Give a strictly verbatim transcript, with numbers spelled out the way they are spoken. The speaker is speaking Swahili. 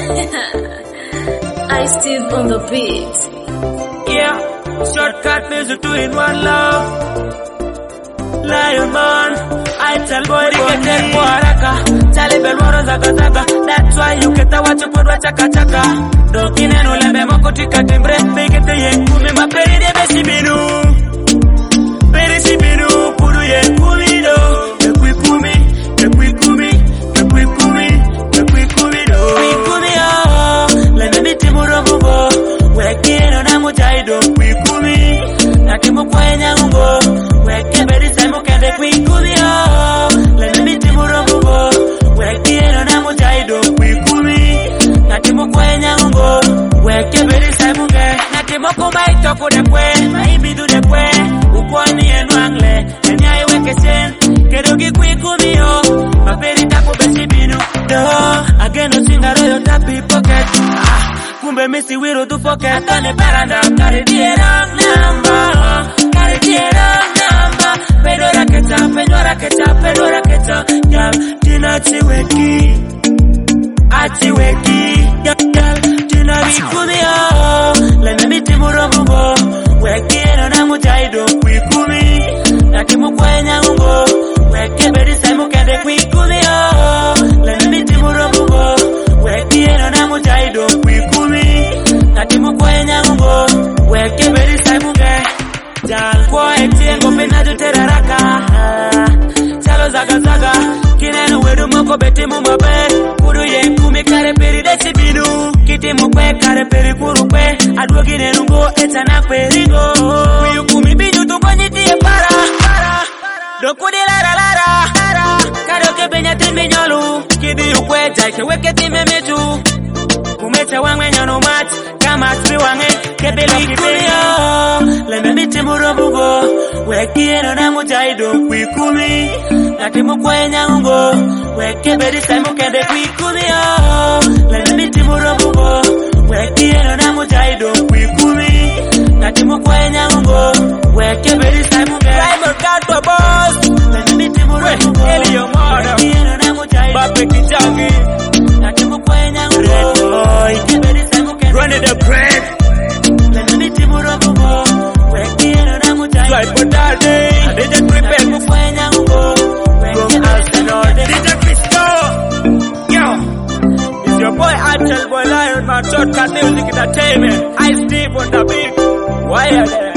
I Steve on the beat. Yeah, shortcut music two in one love. Lion man, I tell boy get there for haraka. Chale belwaro zaga zaga. That's why you get a watch upon chaka chaka. Dokine no lembe moko tika timbre. Bege te ye kumi maperi de besi binu. Beri si binu puru ye kumi do. Ekwi kumi, ekwi kumi, ekwi kumi, ekwi kumi do. Ekwi kumi oh, lembe biti muro mumbo. Weki no na mujaido ekwi kumi. Nakimu kwenya umbo. Weki beri saimu kende ekwi kumi oh. Lembe biti muro mumbo. Weki no na mujaido ekwi kumi. Nakimu kwenya umbo. Weki beri saimu kende. Nakimu kumaito kudekwe. Maimbi du dekwe. Ukwani enwangle. Enya iweke sen. Kedogi kwi kumi oh. Maperi tapo besi binu. Do. Ageno singaro yo tapi pocket. Ah. Kumbe misi wiro du pocket. Atone paranda. Kari die wrong number. Kari die wrong number. Pedo raketa. Pedo raketa. Pedo raketa. Gal. Tina chiweki. Achiweki. Gal. Tina wikumi oh. Leme miti muro mumbo. Weki eno na mujaido kwi kumi. Nakimu kwenya mumbo. Weki beri saimu kende kwi kumi oh. Leme miti muro mumbo. Weki eno na mujaido kwi kumi. Nakimu kwenya mumbo. Weki beri saimu kende. Jal kwa etiengo pena jutera raka. Chalo zaga zaga. Kinenu wedu moko beti mumabe. Kudu ye kumi kare peri desi binu. Kiti mukwe kare peri kuru kwe. Adwo kinenu go etana kwe ringo. Kuyu kumi binu tumbanyiti ye para. Para. Dokudi lara lara. Lara. Kado kebenya timi nyolu. Kidi ukwe jaike weke time metu. Kumecha wangwe nyono mat. Kama tri wange. Kebelo kibenya. Lembe miti muro bugo. Weki eno na mujaido kwi kumi. Nakimu kwenya ungo. Weke beri saimu kende kwi kumi oh. Lembe miti muro bugo. Weki eno na mujaido kwi kumi. Nakimu kwenya ungo. Weke beri saimu kende. Primal Kato boss. Lembe miti muro bugo. Elio Moro. Weki eno na mujaido. Bape Kijangi. Nakimu kwenya ungo. Weke beri saimu kende. Running the bread. Lembe miti muro bugo. Weki eno na mujaido. Swipe for that day. I didn't prepare. Nakimu kwenya ungo. From Arsenal, D J Cristo. Yo, it's your boy Angel Boy Lion Man, Shortcut Music Entertainment. I Steve on the beat. Why are they?